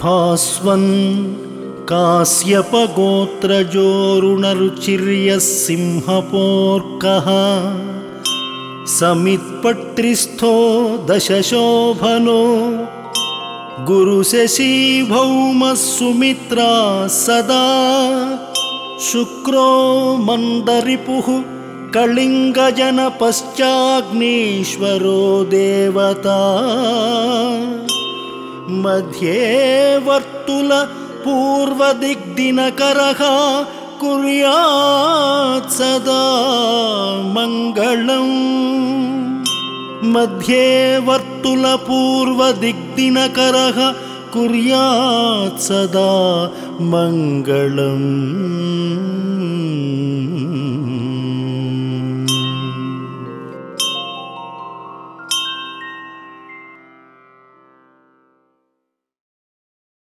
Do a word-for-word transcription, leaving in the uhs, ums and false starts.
भास्वन् काश्यपगोत्रजोरुणरुचिर्यः सिंहपोर्कः समित्पट्रिस्थो दशशोभनो गुरुशशीभौमः सुमित्रा सदा शुक्रो मन्दरिपुः कलिङ्गजनपश्चाग्नीश्वरो देवता मध्ये वर्तुलपूर्वदिग्दिनकरः कुर्यात् सदा मङ्गलम् मध्ये वर्तुलपूर्वदिग्दिनकरः कुर्यात् सदा मङ्गलम्।